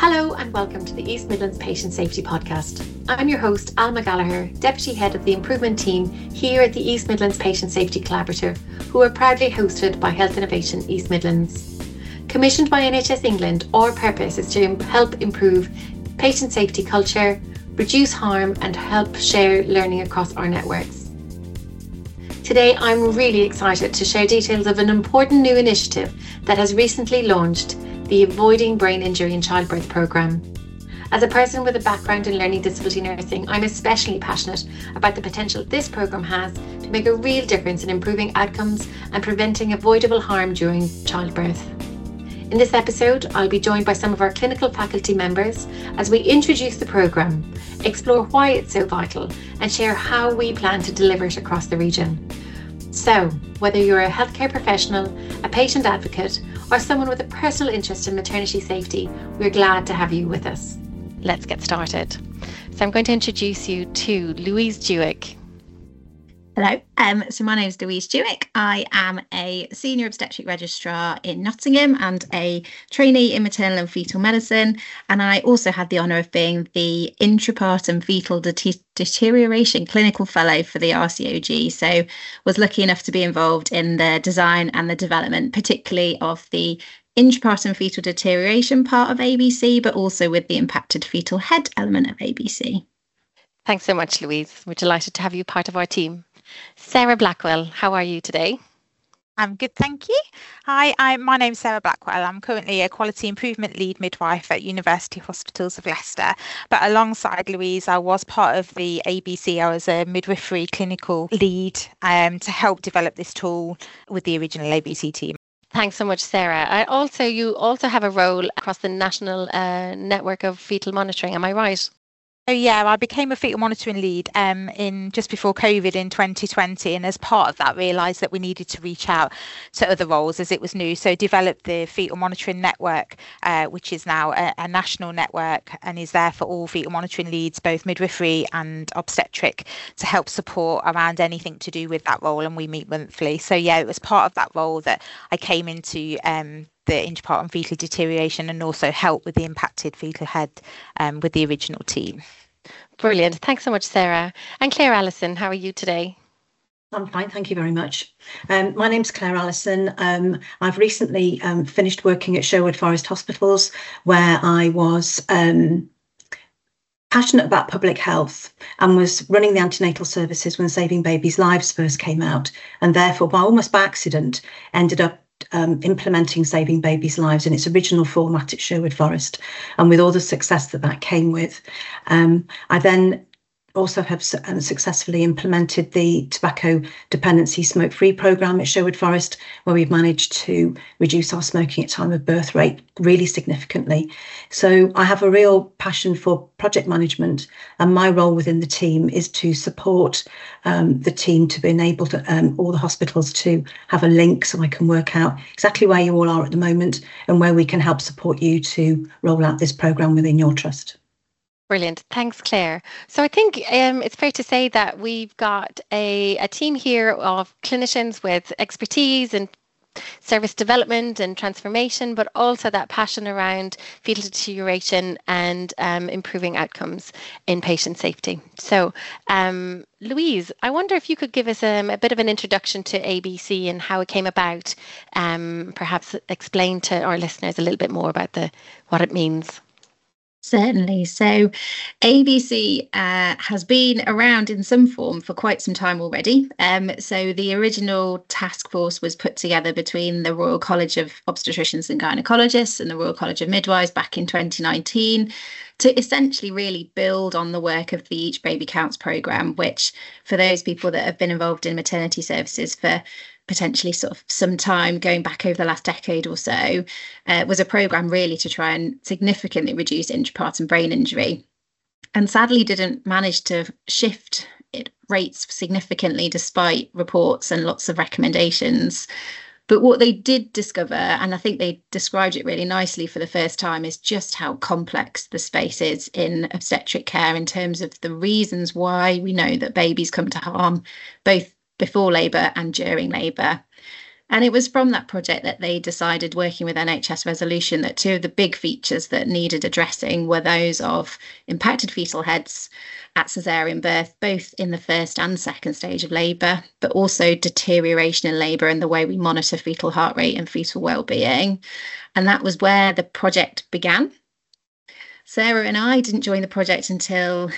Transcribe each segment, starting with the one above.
Hello and welcome to the East Midlands Patient Safety Podcast. I'm your host, Alma Gallagher, Deputy Head of the Improvement Team here at the East Midlands Patient Safety Collaborative, who are proudly hosted by Health Innovation East Midlands. Commissioned by NHS England, our purpose is to help improve patient safety culture, reduce harm and help share learning across our networks. Today I'm really excited to share details of an important new initiative that has recently launched, the Avoiding Brain Injury in Childbirth programme. As a person with a background in learning disability nursing, I'm especially passionate about the potential this programme has to make a real difference in improving outcomes and preventing avoidable harm during childbirth. In this episode, I'll be joined by some of our clinical faculty members as we introduce the programme, explore why it's so vital, and share how we plan to deliver it across the region. So, whether you're a healthcare professional, a patient advocate, or someone with a personal interest in maternity safety, we're glad to have you with us. Let's get started. So I'm going to introduce you to Louise Dewick. Hello, so my name is Louise Dewick. I am a Senior Obstetric Registrar in Nottingham and a trainee in maternal and fetal medicine. And I also had the honour of being the Intrapartum Fetal Deterioration Clinical Fellow for the RCOG. So was lucky enough to be involved in the design and the development, particularly of the intrapartum fetal deterioration part of ABC, but also with the impacted fetal head element of ABC. Thanks so much, Louise. We're delighted to have you part of our team. Sarah Blackwell, how are you today? I'm good, thank you. Hi, my name's Sarah Blackwell. I'm currently a Quality Improvement Lead Midwife at University Hospitals of Leicester. But alongside Louise, I was part of the ABC. I was a midwifery clinical lead to help develop this tool with the original ABC team. Thanks so much, Sarah. You also have a role across the National Network of Fetal Monitoring, am I right? So yeah, I became a fetal monitoring lead in just before COVID in 2020, and as part of that realised that we needed to reach out to other roles as it was new. So developed the fetal monitoring network, which is now a national network and is there for all fetal monitoring leads, both midwifery and obstetric, to help support around anything to do with that role. And we meet monthly. So yeah, it was part of that role that I came into the intrapartum fetal deterioration and also help with the impacted fetal head with the original team. Brilliant. Thanks so much, Sarah. And Claire Allison, how are you today? I'm fine, thank you very much. My name's Claire Allison. I've recently finished working at Sherwood Forest Hospitals, where I was passionate about public health and was running the antenatal services when Saving Babies' Lives first came out, and therefore, almost by accident, ended up implementing Saving Babies' Lives in its original format at Sherwood Forest, and with all the success that came with. I then also have successfully implemented the tobacco dependency smoke-free programme at Sherwood Forest, where we've managed to reduce our smoking at time of birth rate really significantly. So I have a real passion for project management, and my role within the team is to support the team to be able to all the hospitals to have a link so I can work out exactly where you all are at the moment and where we can help support you to roll out this programme within your trust. Brilliant. Thanks, Claire. So I think it's fair to say that we've got a team here of clinicians with expertise in service development and transformation, but also that passion around fetal deterioration and improving outcomes in patient safety. So, Louise, I wonder if you could give us a bit of an introduction to ABC and how it came about, perhaps explain to our listeners a little bit more about what it means. Certainly. So ABC has been around in some form for quite some time already. So the original task force was put together between the Royal College of Obstetricians and Gynecologists and the Royal College of Midwives back in 2019 to essentially really build on the work of the Each Baby Counts programme, which for those people that have been involved in maternity services for potentially sort of some time going back over the last decade or so, was a programme really to try and significantly reduce intrapartum brain injury, and sadly didn't manage to shift rates significantly despite reports and lots of recommendations. But what they did discover, and I think they described it really nicely for the first time, is just how complex the space is in obstetric care in terms of the reasons why we know that babies come to harm, both before labour and during labour. And it was from that project that they decided, working with NHS Resolution, that two of the big features that needed addressing were those of impacted fetal heads at caesarean birth, both in the first and second stage of labour, but also deterioration in labour and the way we monitor fetal heart rate and fetal well-being. And that was where the project began. Sarah and I didn't join the project until,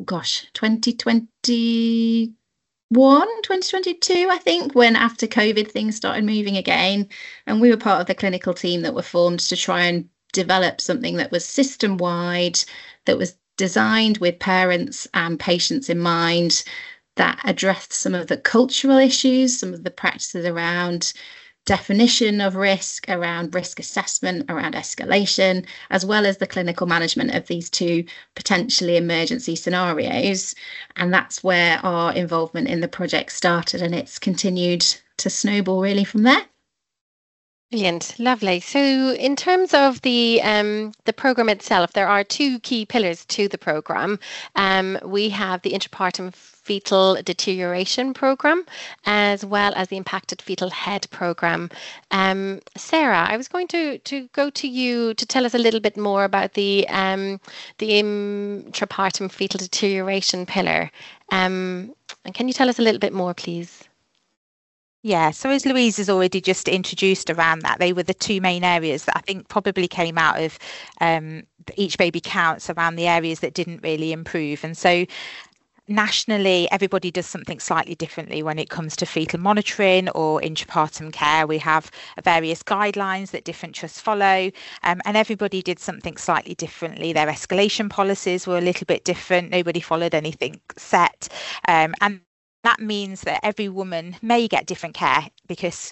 2022, I think, when after COVID things started moving again. And we were part of the clinical team that were formed to try and develop something that was system-wide, that was designed with parents and patients in mind, that addressed some of the cultural issues, some of the practices around definition of risk, around risk assessment, around escalation, as well as the clinical management of these two potentially emergency scenarios. And that's where our involvement in the project started, and it's continued to snowball really from there. Brilliant, lovely. So in terms of the programme itself, there are two key pillars to the programme. We have the intrapartum fetal deterioration programme, as well as the impacted fetal head programme. Sarah, I was going to go to you to tell us a little bit more about the intrapartum fetal deterioration pillar. And can you tell us a little bit more, please? Yeah, so as Louise has already just introduced around that, they were the two main areas that I think probably came out of Each Baby Counts, around the areas that didn't really improve. And so nationally, everybody does something slightly differently when it comes to fetal monitoring or intrapartum care. We have various guidelines that different trusts follow, and everybody did something slightly differently. Their escalation policies were a little bit different. Nobody followed anything set. And that means that every woman may get different care because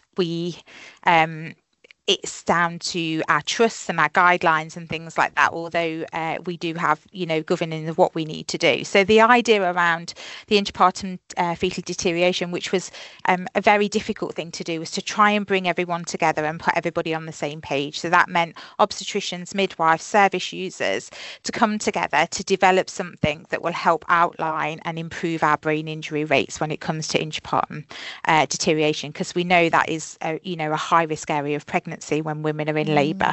it's down to our trusts and our guidelines and things like that, although we do have, governing of what we need to do. So the idea around the intrapartum fetal deterioration, which was a very difficult thing to do, was to try and bring everyone together and put everybody on the same page. So that meant obstetricians, midwives, service users to come together to develop something that will help outline and improve our brain injury rates when it comes to intrapartum deterioration, because we know that is a high risk area of pregnancy when women are in labour.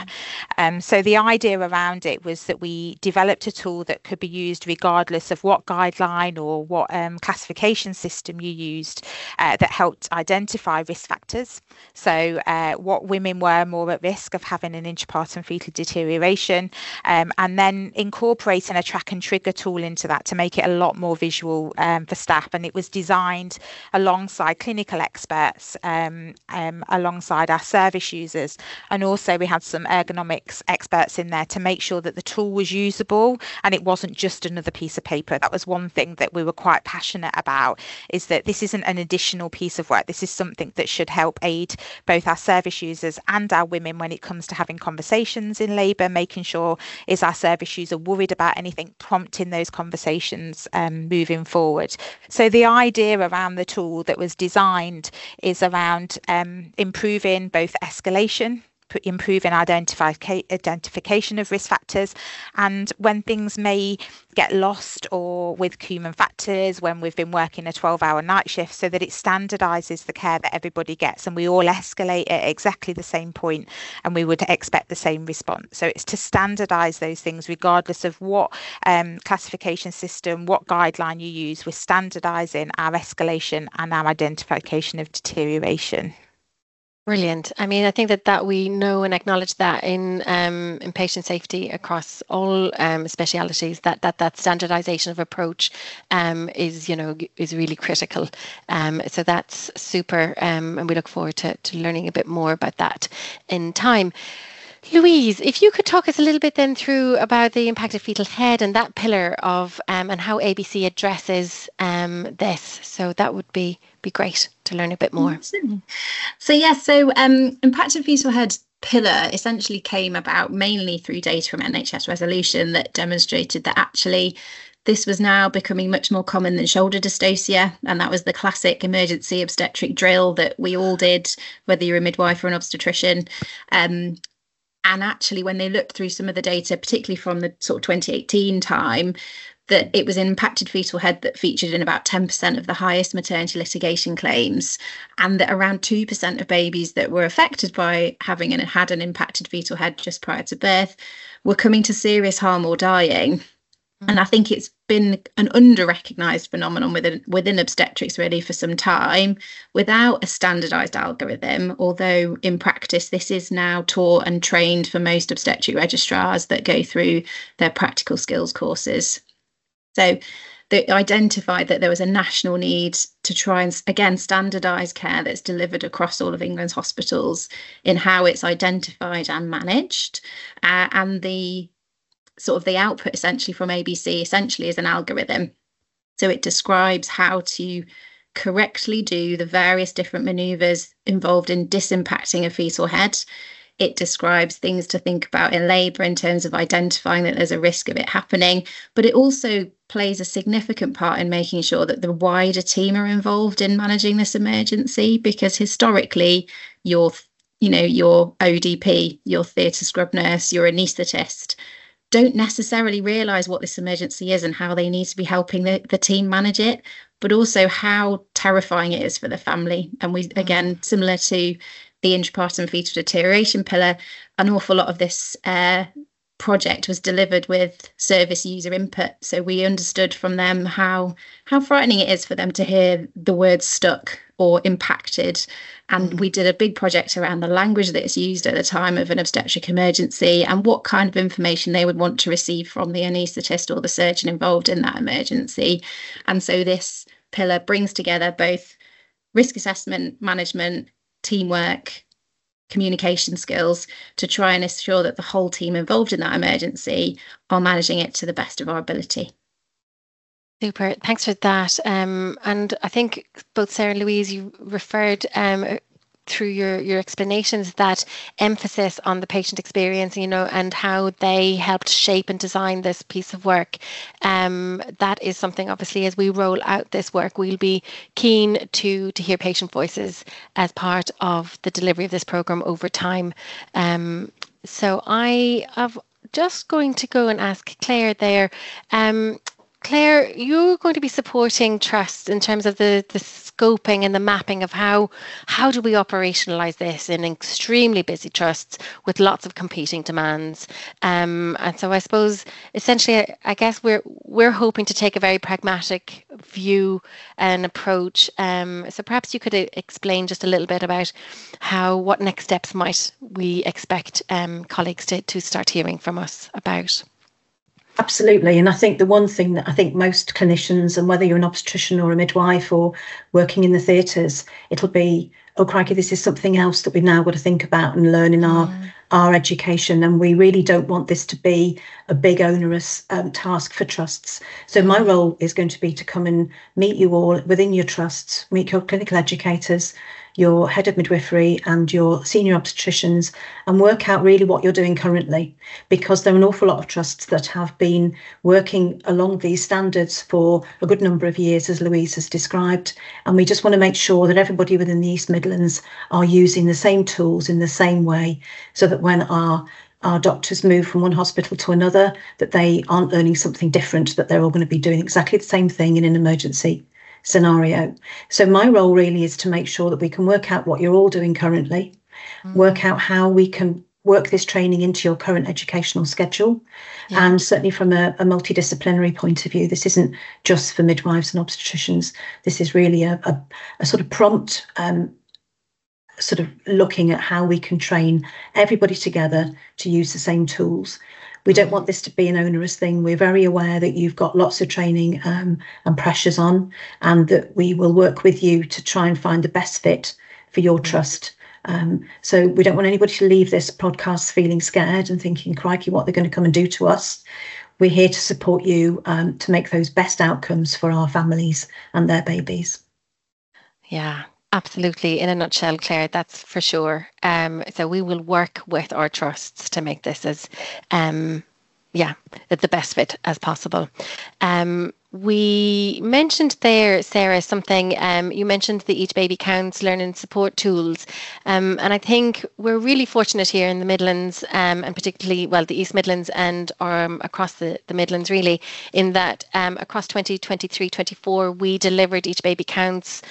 So the idea around it was that we developed a tool that could be used regardless of what guideline or what classification system you used, that helped identify risk factors. So what women were more at risk of having an intrapartum fetal deterioration, and then incorporating a track and trigger tool into that to make it a lot more visual for staff. And it was designed alongside clinical experts, alongside our service users. And also we had some ergonomics experts in there to make sure that the tool was usable and it wasn't just another piece of paper. That was one thing that we were quite passionate about, is that this isn't an additional piece of work. This is something that should help aid both our service users and our women when it comes to having conversations in labour, making sure is our service user worried about anything, prompting those conversations moving forward. So the idea around the tool that was designed is around improving both escalation, improving identification of risk factors, and when things may get lost or with human factors, when we've been working a 12-hour night shift, so that it standardises the care that everybody gets and we all escalate at exactly the same point and we would expect the same response. So it's to standardise those things regardless of what classification system, what guideline you use. We're standardising our escalation and our identification of deterioration. Brilliant. I mean, I think that we know and acknowledge that in patient safety across all specialities, that standardisation of approach is really critical. So that's super, and we look forward to learning a bit more about that in time. Louise, if you could talk us a little bit then through about the impacted fetal head and that pillar of and how ABC addresses this. So that would be great to learn a bit more. So impacted fetal head pillar essentially came about mainly through data from NHS Resolution that demonstrated that actually this was now becoming much more common than shoulder dystocia, and that was the classic emergency obstetric drill that we all did, whether you're a midwife or an obstetrician. And actually, when they looked through some of the data, particularly from the sort of 2018 time, that it was impacted fetal head that featured in about 10% of the highest maternity litigation claims, and that around 2% of babies that were affected by having had an impacted fetal head just prior to birth were coming to serious harm or dying. And I think it's been an under-recognised phenomenon within obstetrics really for some time, without a standardised algorithm, although in practice this is now taught and trained for most obstetric registrars that go through their practical skills courses. So they identified that there was a national need to try and, again, standardise care that's delivered across all of England's hospitals in how it's identified and managed, and the output essentially from ABC essentially is an algorithm. So it describes how to correctly do the various different manoeuvres involved in disimpacting a fetal head. It describes things to think about in labour in terms of identifying that there's a risk of it happening, but it also plays a significant part in making sure that the wider team are involved in managing this emergency, because historically your ODP, your theatre scrub nurse, your anaesthetist don't necessarily realise what this emergency is and how they need to be helping the team manage it, but also how terrifying it is for the family. And we, again, similar to the intrapartum fetal deterioration pillar, an awful lot of this project was delivered with service user input. So we understood from them how frightening it is for them to hear the word stuck or impacted. And we did a big project around the language that is used at the time of an obstetric emergency and what kind of information they would want to receive from the anaesthetist or the surgeon involved in that emergency. And so this pillar brings together both risk assessment, management, teamwork, communication skills to try and ensure that the whole team involved in that emergency are managing it to the best of our ability. Super, thanks for that. And I think both Sarah and Louise, you referred through your explanations that emphasis on the patient experience, and how they helped shape and design this piece of work. That is something, obviously, as we roll out this work, we'll be keen to hear patient voices as part of the delivery of this programme over time. So I have just going to go and ask Claire there. Claire, you're going to be supporting trusts in terms of the scoping and the mapping of how do we operationalise this in extremely busy trusts with lots of competing demands. And so I suppose essentially, I guess we're hoping to take a very pragmatic view and approach. So perhaps you could explain just a little bit about what next steps might we expect colleagues to start hearing from us about. Absolutely. And I think the one thing that I think most clinicians, and whether you're an obstetrician or a midwife or working in the theatres, it'll be, oh, crikey, this is something else that we've now got to think about and learn in our education. And we really don't want this to be a big onerous task for trusts. So my role is going to be to come and meet you all within your trusts, meet your clinical educators, your head of midwifery and your senior obstetricians, and work out really what you're doing currently, because there are an awful lot of trusts that have been working along these standards for a good number of years, as Louise has described, and we just want to make sure that everybody within the East Midlands are using the same tools in the same way, so that when our doctors move from one hospital to another, that they aren't learning something different, that they're all going to be doing exactly the same thing in an emergency scenario. So my role really is to make sure that we can work out what you're all doing currently, work out how we can work this training into your current educational schedule. And certainly from a multidisciplinary point of view, this isn't just for midwives and obstetricians. This is really a sort of prompt sort of looking at how we can train everybody together to use the same tools. We don't want this to be an onerous thing. We're very aware that you've got lots of training and pressures on, and that we will work with you to try and find the best fit for your trust. So we don't want anybody to leave this podcast feeling scared and thinking, crikey, what they're going to come and do to us. We're here to support you to make those best outcomes for our families and their babies. Yeah. Absolutely. In a nutshell, Claire, that's for sure. So we will work with our trusts to make this as, the best fit as possible. We mentioned there, Sarah, something, you mentioned the Each Baby Counts learning support tools. And I think we're really fortunate here in the Midlands, and particularly, well, the East Midlands and across the Midlands really, in that across 2023-24, we delivered Each Baby Counts,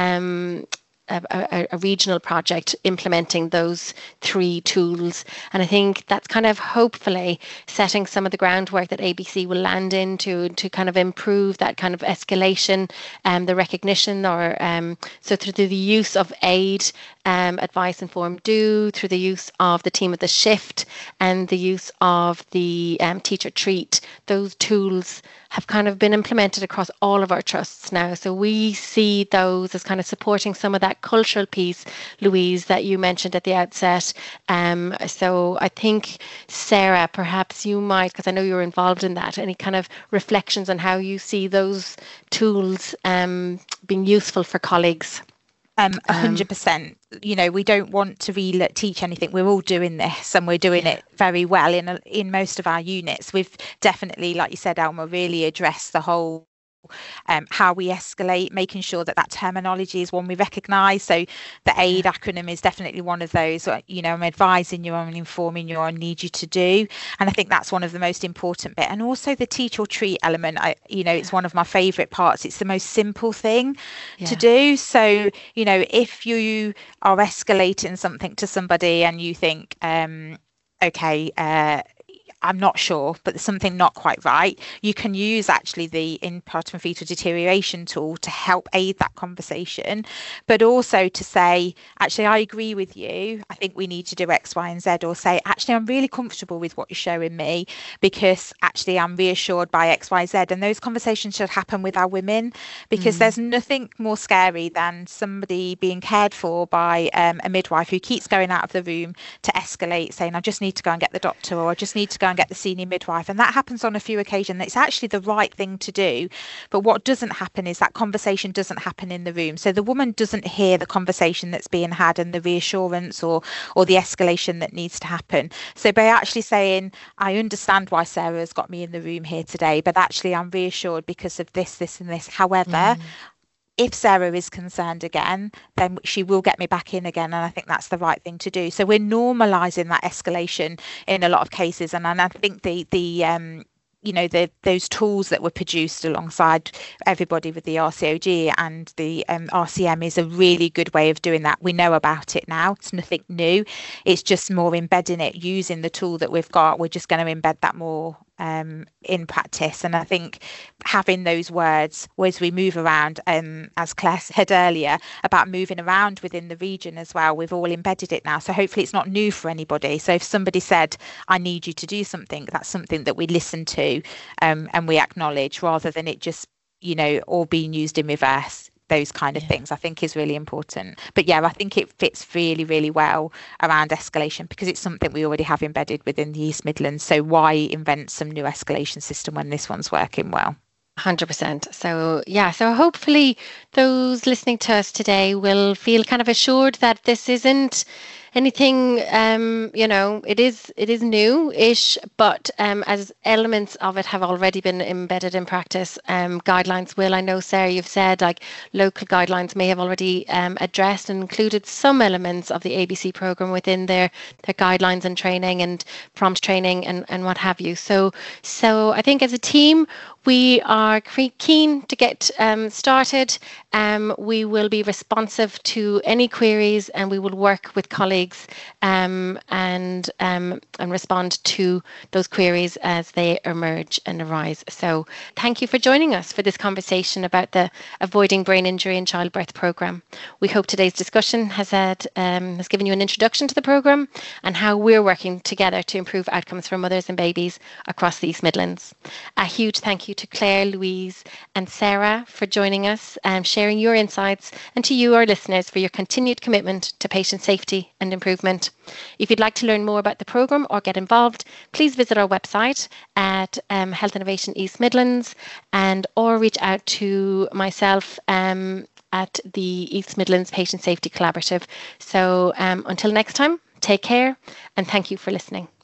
a regional project implementing those 3 tools. And I think that's kind of hopefully setting some of the groundwork that ABC will land into to kind of improve that kind of escalation, the recognition, or so through the use of AID, advice, inform, do, through the use of the team of the shift and the use of the teacher treat. Those tools have kind of been implemented across all of our trusts now. So we see those as kind of supporting some of that cultural piece, Louise, that you mentioned at the outset. So I think, Sarah, perhaps you might, because I know you're involved in that, any kind of reflections on how you see those tools being useful for colleagues? 100%. You know, we don't want to teach anything. We're all doing this, and we're doing it very well in most of our units. We've definitely, like you said, Alma, really addressed the whole how we escalate, making sure that terminology is one we recognise. So the AID acronym is definitely one of those. You know, I'm advising you, I'm informing you, I need you to do, and I think that's one of the most important bit. And also the teach or treat element. It's one of my favourite parts. It's the most simple thing to do. So you know, if you are escalating something to somebody and you think, I'm not sure, but there's something not quite right, you can use actually the postpartum fetal deterioration tool to help aid that conversation, but also to say, actually, I agree with you. I think we need to do X, Y, and Z, or say, actually, I'm really comfortable with what you're showing me because actually I'm reassured by X, Y, Z. And those conversations should happen with our women, because there's nothing more scary than somebody being cared for by a midwife who keeps going out of the room to escalate, saying, I just need to go and get the doctor, or I just need to go and get the senior midwife. And that happens on a few occasions. It's actually the right thing to do, but what doesn't happen is that conversation doesn't happen in the room, so the woman doesn't hear the conversation that's being had and the reassurance or the escalation that needs to happen. So by actually saying, I understand why Sarah has got me in the room here today, but actually I'm reassured because of this, this and this. However, if Sarah is concerned again, then she will get me back in again. And I think that's the right thing to do. So we're normalising that escalation in a lot of cases. And I think those tools that were produced alongside everybody with the RCOG and the RCM is a really good way of doing that. We know about it now. It's nothing new. It's just more embedding it, using the tool that we've got. We're just going to embed that more in practice. And I think having those words as we move around, as Claire said earlier, about moving around within the region as well, we've all embedded it now. So hopefully it's not new for anybody. So if somebody said, I need you to do something, that's something that we listen to and we acknowledge, rather than it just, all being used in reverse. Those kind of things I think is really important. But I think it fits really, really well around escalation, because it's something we already have embedded within the East Midlands. So why invent some new escalation system when this one's working well? 100%. So hopefully those listening to us today will feel kind of assured that this isn't anything, it is new-ish, but as elements of it have already been embedded in practice, guidelines will. I know, Sarah, you've said like local guidelines may have already addressed and included some elements of the ABC programme within their guidelines and training and prompt training and what have you. So I think as a team, we are keen to get started. We will be responsive to any queries, and we will work with colleagues and respond to those queries as they emerge and arise. So thank you for joining us for this conversation about the Avoiding Brain Injury in Childbirth programme. We hope today's discussion has given you an introduction to the programme and how we're working together to improve outcomes for mothers and babies across the East Midlands. A huge thank you to Claire, Louise and Sarah for joining us and sharing your insights, and to you, our listeners, for your continued commitment to patient safety and improvement. If you'd like to learn more about the programme or get involved, please visit our website at Health Innovation East Midlands or reach out to myself at the East Midlands Patient Safety Collaborative. So until next time, take care and thank you for listening.